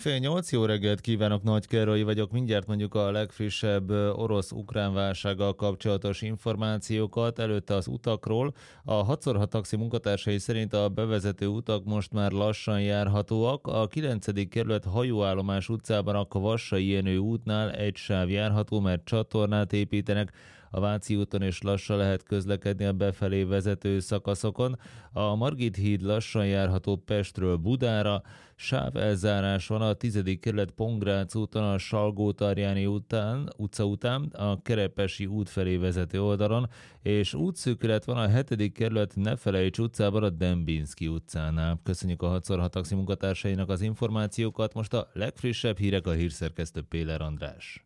Fél nyolc, jó reggelt kívánok, Nagy Károly vagyok. Mindjárt mondjuk a legfrissebb orosz-ukrán válsággal kapcsolatos információkat, előtte az utakról. A 6x6 taxi munkatársai szerint a bevezető utak most már lassan járhatóak. A 9. kerület hajóállomás utcában a Kvassai Jenő útnál egy sáv járható, mert csatornát építenek. A Váci úton is lassan lehet közlekedni a befelé vezető szakaszokon. A Margit híd lassan járható Pestről Budára, sávelzárás van a 10. kerület Pongrác úton a Salgó-Tarjáni utca után, a Kerepesi út felé vezető oldalon, és útszűkület van a 7. kerület Nefelejts utcában a Dembinski utcánál. Köszönjük a 6x6 taxi munkatársainak az információkat, most a legfrissebb hírek, a hírszerkesztő Péler András.